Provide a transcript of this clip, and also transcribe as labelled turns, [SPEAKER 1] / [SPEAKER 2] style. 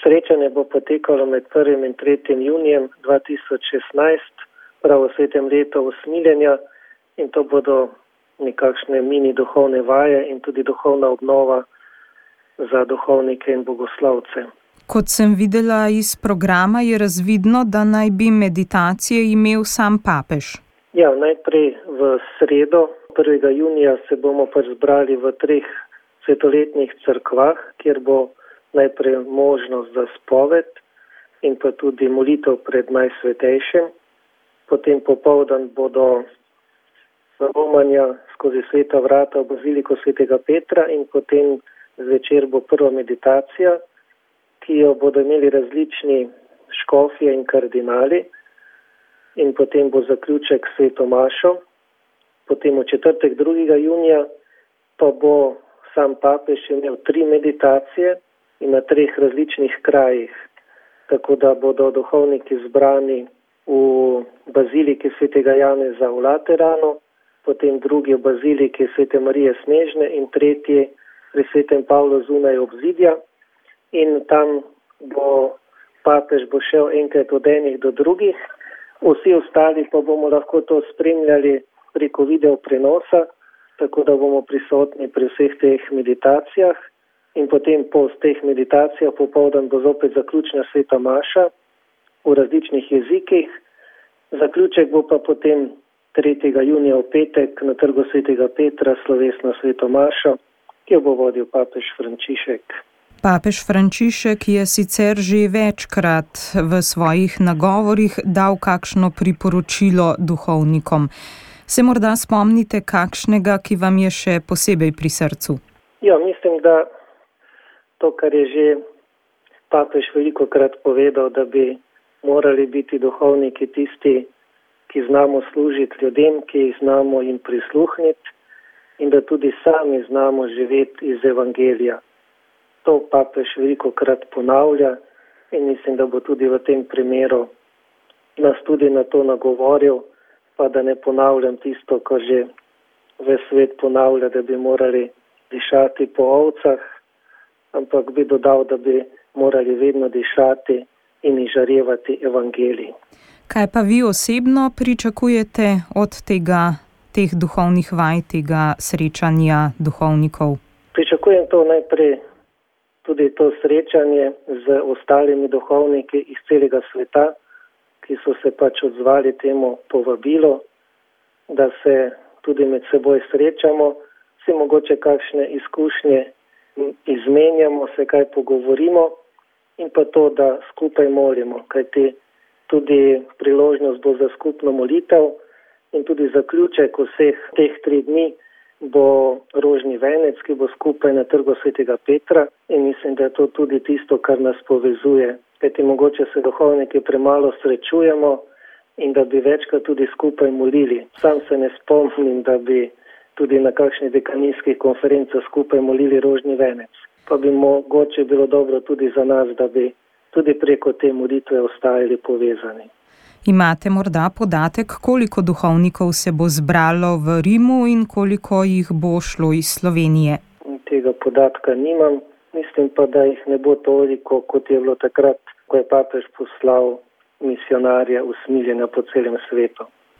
[SPEAKER 1] Srečanje bo potekalo med 1. in 3. junijem 2016, prav v svetem letu usmiljenja, in to bodo nekakšne mini duhovne vaje in tudi duhovna obnova za duhovnike in bogoslovce.
[SPEAKER 2] Kot sem videla iz programa, je razvidno, da naj bi meditacije imel sam papež.
[SPEAKER 1] Ja, najprej v sredo, 1. junija, se bomo zbrali v 3 svetoletnih cerkvah, kjer bo najprej možnost za spoved in pa tudi molitev pred Najsvetejšim. Potem popoldan bodo romanja skozi sveta vrata v baziliko svetega Petra in potem zvečer bo prva meditacija, ki jo bodo imeli različni škofje in kardinali, in potem bo zaključek sveto mašo. Potem v četrtek 2. junija pa bo sam papež imel 3 meditacije in na 3 različnih krajih, tako da bodo duhovniki zbrani v baziliki svetega Janeza v Lateranu, potem drugi v baziliki svete Marije Snežne in tretji pri svetem Pavlu zunaj obzidja. In tam bo papež šel enkrat od enih do drugih, vsi ostali pa bomo lahko to spremljali preko video prenosa, tako da bomo prisotni pri vseh teh meditacijah. In potem po teh meditacijah popoldan bo zopet zaključna sveta maša v različnih jezikih. Zaključek bo pa potem 3. junija v petek na trgu svetega Petra slovesna sveto mašo, ki jo bo vodil papež Frančišek.
[SPEAKER 2] Papež Frančišek je sicer že večkrat v svojih nagovorih dal kakšno priporočilo duhovnikom. Se morda spomnite kakšnega, ki vam je še posebej pri srcu?
[SPEAKER 1] Ja, mislim, da to, kar je že papež velikokrat povedal, da bi morali biti duhovniki tisti, ki znamo služiti ljudem, ki znamo jim prisluhniti in da tudi sami znamo živeti iz evangelija. To papež velikokrat ponavlja in mislim, da bo tudi v tem primeru nas tudi na to nagovoril, pa da ne ponavljam tisto, kar že ves svet ponavlja, da bi morali dišati po ovcah, ampak bi dodal, da bi morali vedno dišati in izžarevati evangelij.
[SPEAKER 2] Kaj pa vi osebno pričakujete od teh duhovnih vaj, tega srečanja duhovnikov?
[SPEAKER 1] Pričakujem to najprej tudi to srečanje z ostalimi duhovniki iz celega sveta, ki so se odzvali temu povabilu, da se tudi med seboj srečamo, si mogoče kakšne izkušnje izmenjamo, se kaj pogovorimo in pa to, da skupaj molimo, kajti tudi priložnost bo za skupno molitev in tudi zaključek vseh teh 3 dni bo rožni venec, ki bo skupaj na trgu svetega Petra in mislim, da je to tudi tisto, kar nas povezuje, kajti mogoče se duhovniki premalo srečujemo in da bi večkrat tudi skupaj molili. Sam se ne spomnim, da bi tudi na kakšnih dekanijskih konferencah skupaj molili rožni venec. Pa bi mogoče bilo dobro tudi za nas, da bi tudi preko te molitve ostajali povezani.
[SPEAKER 2] Imate morda podatek, koliko duhovnikov se bo zbralo v Rimu in koliko jih bo šlo iz Slovenije?
[SPEAKER 1] Tega podatka nimam. Mislim pa, da jih ne bo toliko, kot je bilo takrat, ko je papež poslal misionarje usmiljene po celem svetu.